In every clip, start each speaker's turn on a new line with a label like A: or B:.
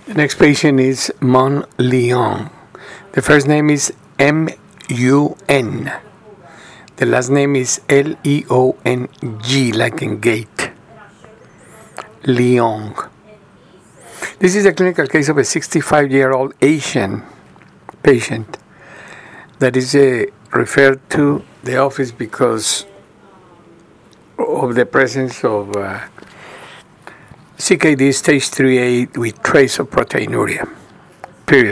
A: The next patient is Mon Leon. The first name is M-U-N. The last name is L-E-O-N-G, like in gate. Leon. This is a clinical case of a 65-year-old Asian patient that is referred to the office because of the presence of CKD stage 3A with trace of proteinuria. Period.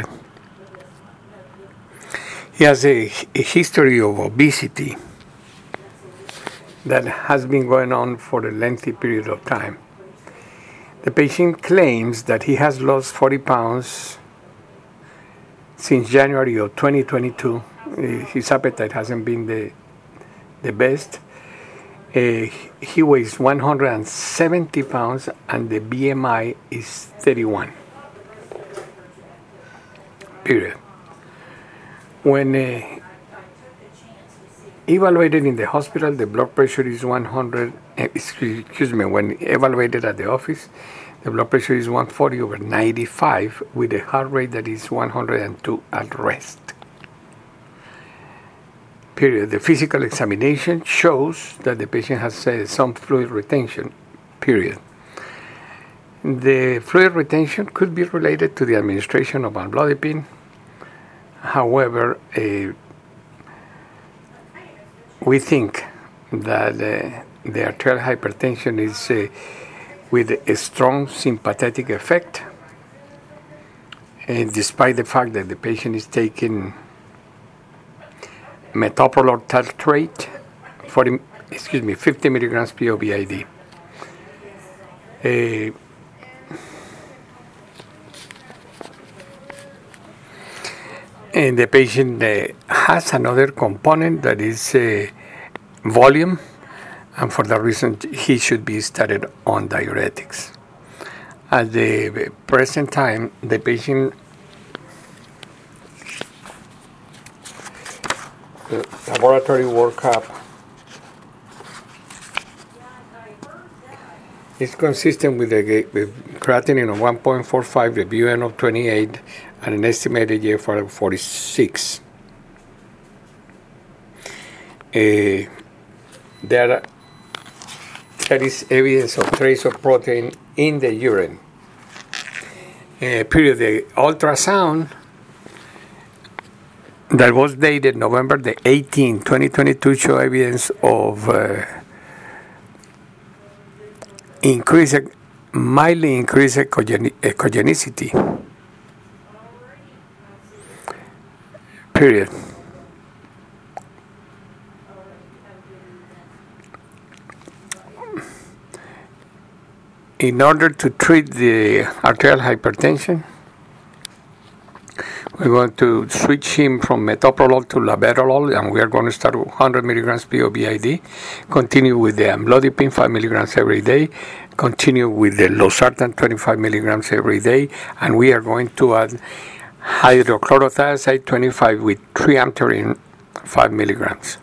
A: He has a history of obesity that has been going on for a lengthy period of time. The patient claims that he has lost 40 pounds since January of 2022. His appetite hasn't been the best. He weighs 170 pounds and the BMI is 31. Period. When evaluated in the hospital, the blood pressure is 100. When evaluated at the office, the blood pressure is 140/95 with a heart rate that is 102 at rest. Period. The physical examination shows that the patient has some fluid retention. Period. The fluid retention could be related to the administration of amlodipine. However, we think that the arterial hypertension is with a strong sympathetic effect, and despite the fact that the patient is taking metoprolol tartrate, 50 milligrams POBID. And the patient has another component that is volume, and for that reason he should be started on diuretics. At the present time, the patient laboratory workup is consistent with the creatinine of 1.45, the BUN of 28, and an estimated GFR of 46. There is evidence of trace of protein in the urine. Period. The ultrasound that was dated November the 18th, 2022, show evidence of mildly increased echogenicity. Period. In order to treat the arterial hypertension, we're going to switch him from metoprolol to labetalol, and we are going to start with 100 milligrams POBID, continue with the amlodipine 5 milligrams every day, continue with the losartan 25 milligrams every day, and we are going to add hydrochlorothiazide 25 with triamterene 5 milligrams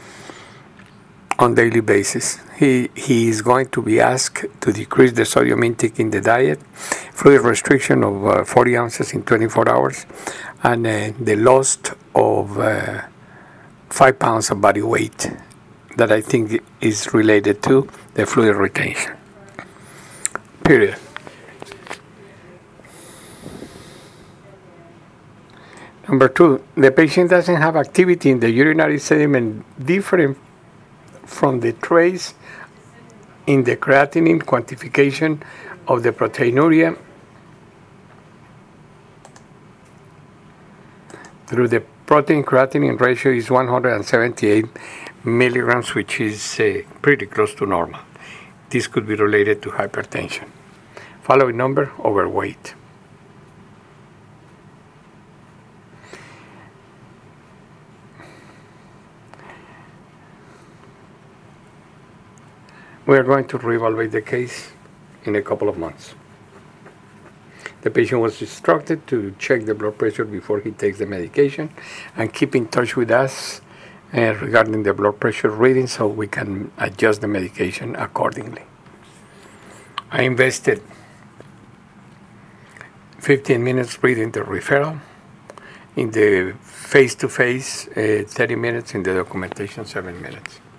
A: on daily basis. He is going to be asked to decrease the sodium intake in the diet, fluid restriction of 40 ounces in 24 hours, and the loss of 5 pounds of body weight that I think is related to the fluid retention. Period. Number 2, the patient doesn't have activity in the urinary sediment different from the trace in the creatinine quantification of the proteinuria through the protein creatinine ratio is 178 milligrams, which is pretty close to normal. This could be related to hypertension. Following number, overweight. We are going to reevaluate the case in a couple of months. The patient was instructed to check the blood pressure before he takes the medication and keep in touch with us regarding the blood pressure reading so we can adjust the medication accordingly. I invested 15 minutes reading the referral. In the face-to-face, 30 minutes. In the documentation, 7 minutes.